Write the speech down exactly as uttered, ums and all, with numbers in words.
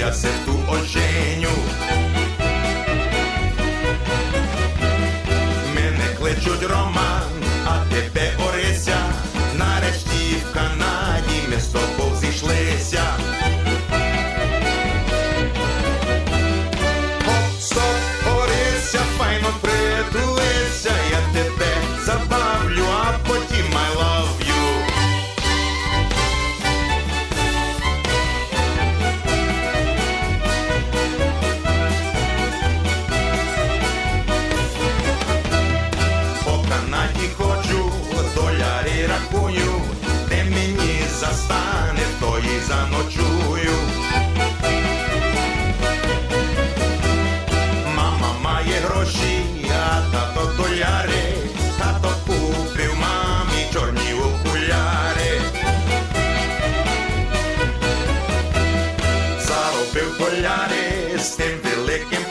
я се в ту оженю. Мене кличуть Роман, а тебе Орися. Нарешті в Канаді ми з тобою зійшлися. Хоп, стоп, Орися, файно притулися. Я тебе забавлю, а потім I love you. Ходжу, долярі рахую, де мені застане, в тої заночую. Мама має гроші, а тато доляри. Тато купив мамі чорні окуляри. Заробив доляри з тим великим